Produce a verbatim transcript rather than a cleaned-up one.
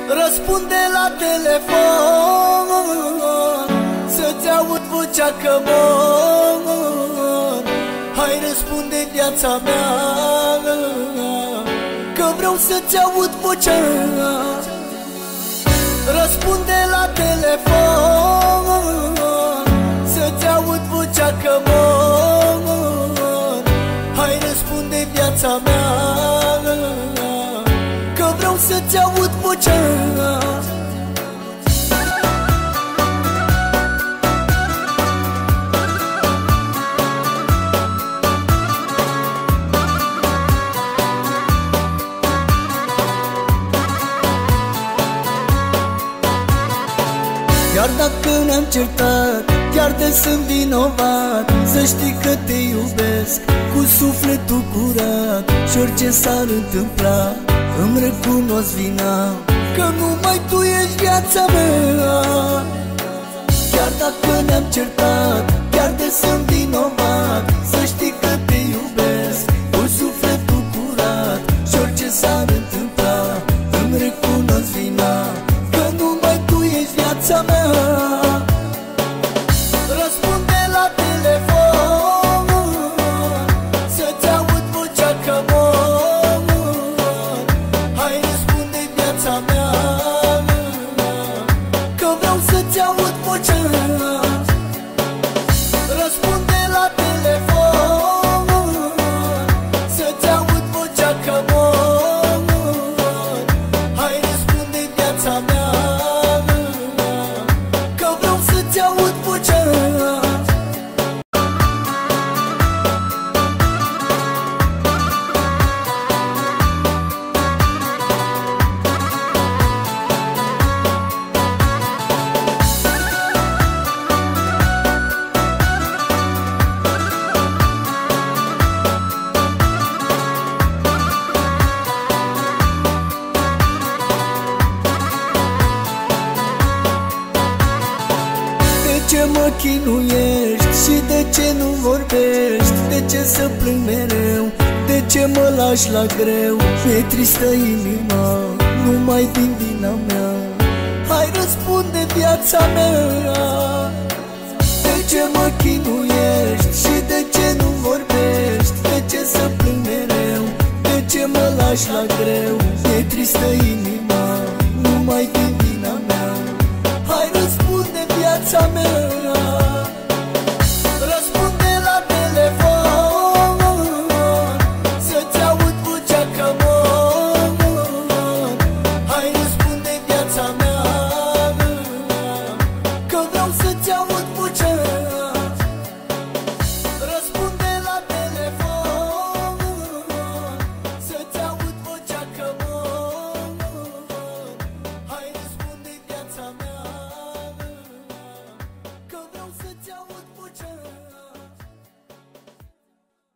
Răspunde la telefon, să-ți aud vocea că mor. Hai răspunde viața mea, că vreau să-ți aud vocea. Răspunde la telefon, să-ți aud vocea că mor. Hai răspunde viața mea, că vreau să-ți aud vocea. Chiar dacă ne-am certat, chiar de sunt vinovat, să știi că te iubesc cu sufletul curat. Și orice s-ar întâmpla, îmi recunosc vina, că numai tu ești viața mea. Chiar dacă ne-am certat, chiar de sunt vinovat, să știi că te iubesc cu sufletul curat. Și orice s-ar întâmpla, îmi recunosc vina, că numai tu ești viața mea. Răspunde la telefon, să-ți aud vocea că mor. Hai răspunde viața mea, că vreau să-ți aud vocea. Răspunde la telefon, să-ți aud vocea că mor. Hai răspunde viața mea, că vreau să-ți aud vocea. De ce mă chinuiești și de ce nu vorbești? De ce să plâng mereu? De ce mă lași la greu? Mi-e tristă inima, numai din vina mea. Hai răspunde viața mea. De ce mă chinuiești și de ce nu vorbești? De ce să plâng mereu? De ce mă lași la greu? Mi-e tristă inima,